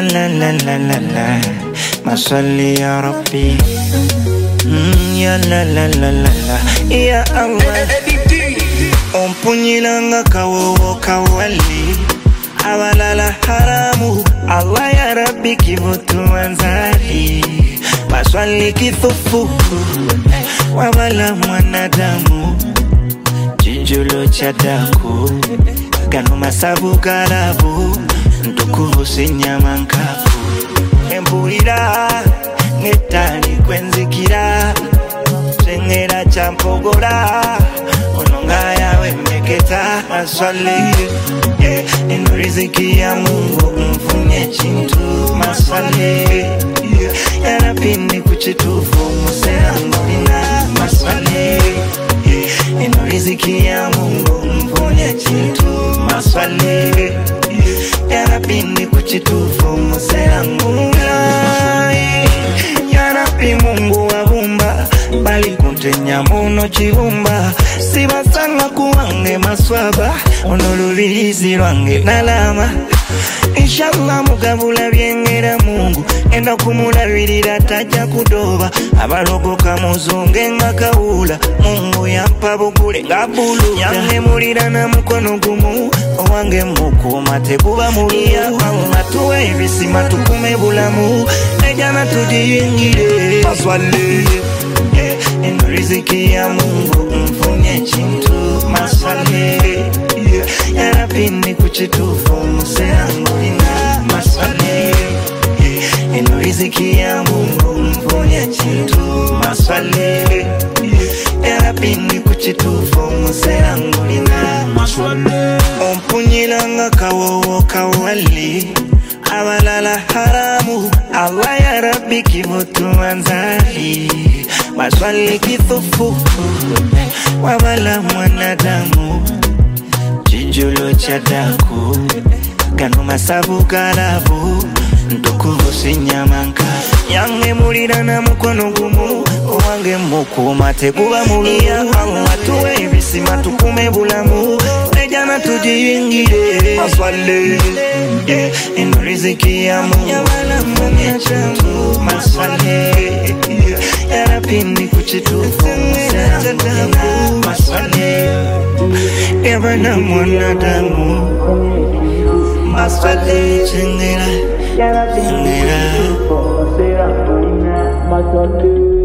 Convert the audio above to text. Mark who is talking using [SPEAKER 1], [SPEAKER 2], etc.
[SPEAKER 1] la la la la la. Maswali ya Rabbi. Ya la la la la la. Ya Allah. Ompunyilanga kawowo kawali. Awalala haramu. Allah ya Rabbi kivutu manzali. Maswali kithufu. Wabala mwanadamu. Jinjulo chadaku. Gano masabu galabu. Ntukuvu sinyama nkapu. Mpulira netani kwenzikira. Sengera champogora. Ononga yawe meketa. Maswali eno riziki ya Mungu mfunye chintu. Maswali yarapini kuchitufu musera mbina. Maswali eno riziki ya Mungu mfunye chintu. Maswali yarapini kuchitufu musera mbina. Yarapi Mungu wabumba bali kuntenya muno chibumba. Sibasanga kuwange maswaba onolubirizi lwange nalama. Inshallah mugabula byengera Mungu enda kumulabirira tajja kudoba. Abalogoka muzunge nga kawula Mungu yampa bugule nga bulu. Yangemulira na mukono gumu owange mukuma teguba mubi. Allah tuwe ebisima tukume bulamu ejana tujiyingire. Maswali eno riziki ya Mungu mfunye chintu. Maswali yarapini kuchitufu musera mbina. Maswali eno riziki ya Mungu mfunye chintu. Maswali yarapini kuchitufu musera mbina. Maswali ompunyilanga kawowo kawali. Awalala haramu. Allah ya Rabbi kivutu manzali. Maswali kithufu. Wabala mwanadamu. Jinjulo chadaku. Gano masabu galabu. Ntukuvu sinyama nkapu. Yangemulira na mukono gumu owange mukuma teguba mubi. Allah tuwe ebisima tukume bulamu ejana tujiyingire. Maswali eno riziki ya Mungu mfunye chintu. Maswali yarapini kuchitufu musera mbina. Maswali yabana mwanadamu. Maswali chengera chengera.